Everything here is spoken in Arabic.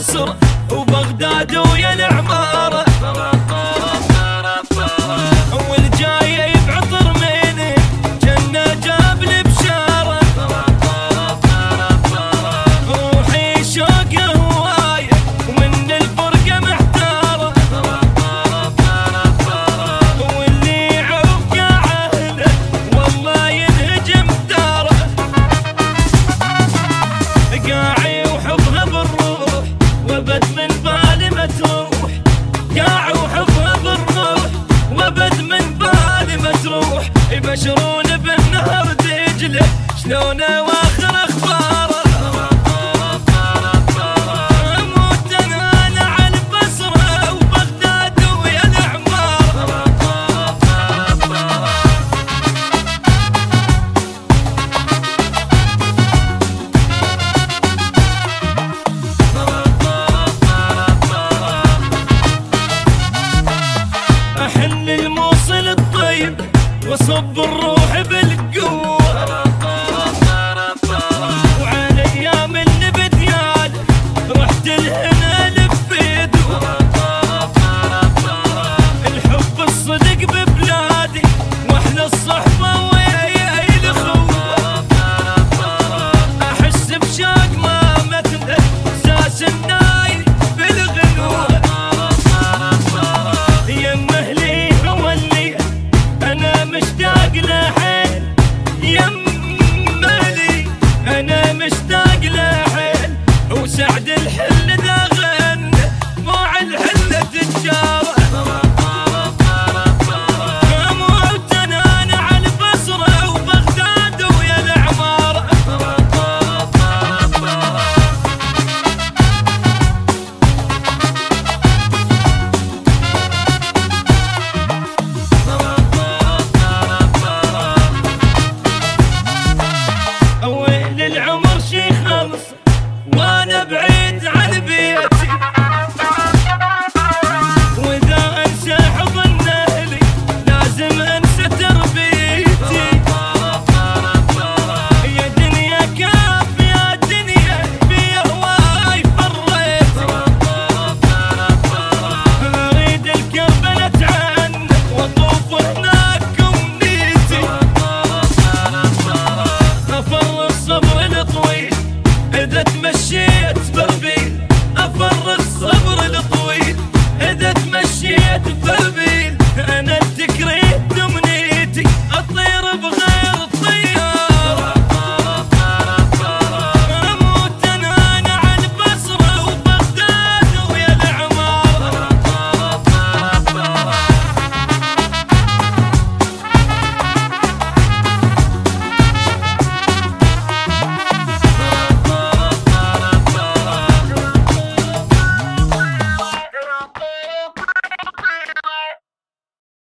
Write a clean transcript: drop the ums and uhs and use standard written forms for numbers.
البصرة وبغداد ويا العمارة، والجاي بعطر مني جنة جاب لي بشارة، روحي شوق هواية ومن الفرقة محتارة، واللي عوق عهده والله ينهجم داره، قاعي وحبها بالروح وبد من بالي متروح، قاعي وحبها بالروح وبد من بالي متروح، يبشرون بالنهر دجله شلونه واخر اخباره، اموت انا على البصره وبغداد ويا العماره. احن الموصل الطيب وصب الروح بالقوة، وعلى ايام النبديان رحت الهنا لفيت، الحب الصدق ببلادي واحلى الصحبة ويا الاخوة، احس بشوق ما مثله اساس الناي بالغنوة، يمه لي هو اللي انا مشتاق له حيل، يمه لي انا مشتاق له حيل، وسعد الحل ذا غنى مع الحلة تجاره، اموت انا على البصرة وبغداد ويا العمارة. ويل العمر شي خلص وانا بعيد عن بيتي، واذا انسى حضن اهلي لازم انسى تربيتي، يا دنيا كاف يا دنيا في هواي فريتي، اريد الكربلة عنك واطوف هناك امنيتي، افرغ صبر الطويل اذا تمشيت بربيل، افرغ صبر الطويل اذا تمشيت بربيل، انا